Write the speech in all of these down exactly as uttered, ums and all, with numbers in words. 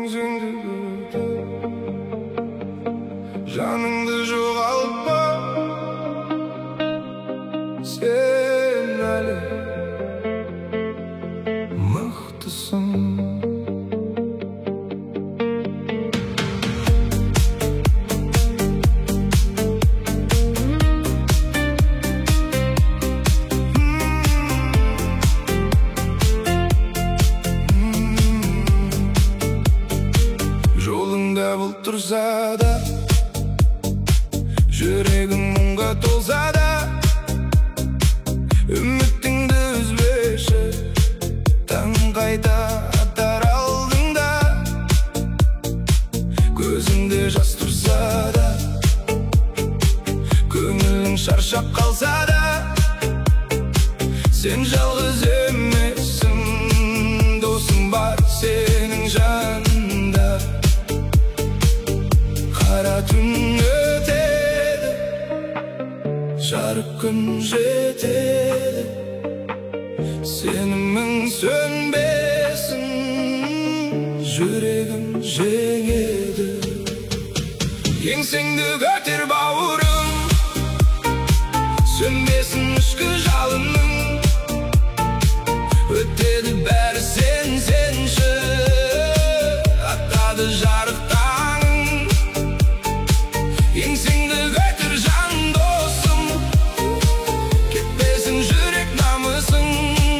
еңсеңді көтер, жаныңды жоғалтпа, сен әлі мықтысың. Жолыңда бұлт тұрса да, жүрегің мұңға толса да, үмітіңді үзбеші, таң қайта атар алдыңда. Көзіңде жас тұрса да, көңілің шаршап қалса да, сен жалғыз емессің, досың бар сенің жанында. Қара түн өтеді, жарық күн жетеді, сенімің сөнбесін, жүрегім жеңеді. Еңсеңді көтер бауырым, сөнбесін ішкі жалының. Өтеді бәрі сен сенші, атады жарық таңың. Еңсеңді көтер жан досым, кетпесін жүрек намысың.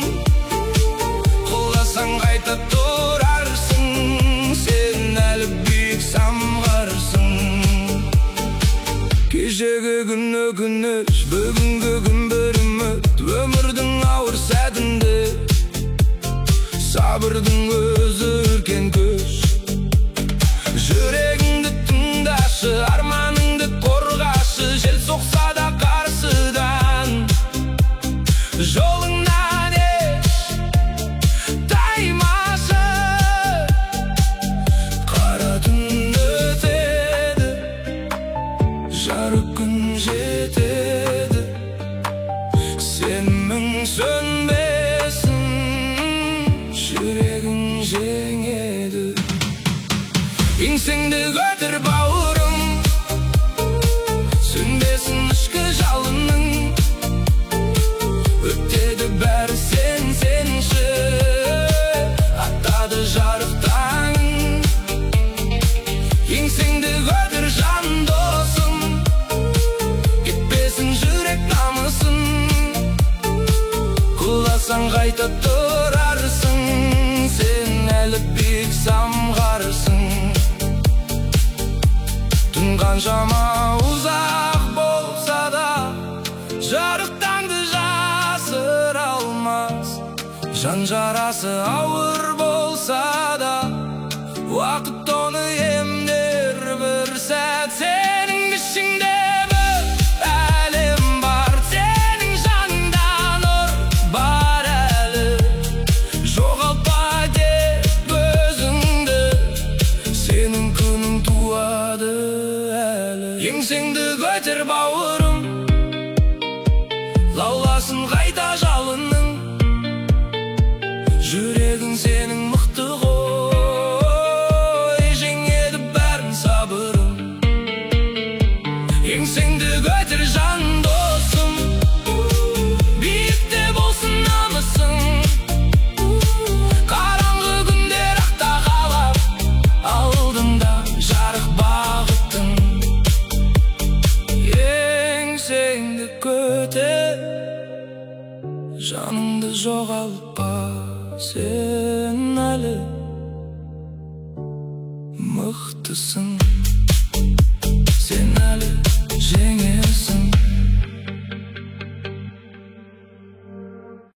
Құласаң қайта тұрарсың, сен әлі биік самғарсың. Кешегі күн өкініш, бүгінгі күн бір үміт. Өмірдің ауыр сәтінде сабырдың өзі үлкен күш. Жүрегіңді тыңдашы, арманыңды қорғашы, жел соқса да қарсыдан. Жолыңнан еш таймашы, қара түн өтеді, жарық күн жетеді, сенімің сөнбесін, жүрегің жеңеді. Еңсеңді көтер бауырым, сөнбесін ішкі жалының. Өтеді бәрі сен сенші, атады жарық таңың. Еңсеңді көтер жан досым, кетпесін жүрек намысын. Құласаң қайта тұрарсың, сен әлі биік самғарсың. Түн қаншама ұзақ болса да, жарық таңды жасыра алмас. Жан жарасы ауыр болса да, уақыт оны емдер бір сәт. Сенің ішіңде бір әлем бар, сенің жаныңда нұр бар әлі. Жоғалтпа деп өзіңді, сенің күнің туады әлі. Еңсеңді көтер бауырым, лауласын қайта жалының. Жүрегің сенің мықты ғой, жеңеді бәрін сабырым. Еңсеңді көтер жан досым, биікте болсын намысың. Қараңғы күндер ақта қалап, алдыңда жарық бағытың. Еңсеңді көтер, жаныңды жоғалтпа, сен әлі мықтысың.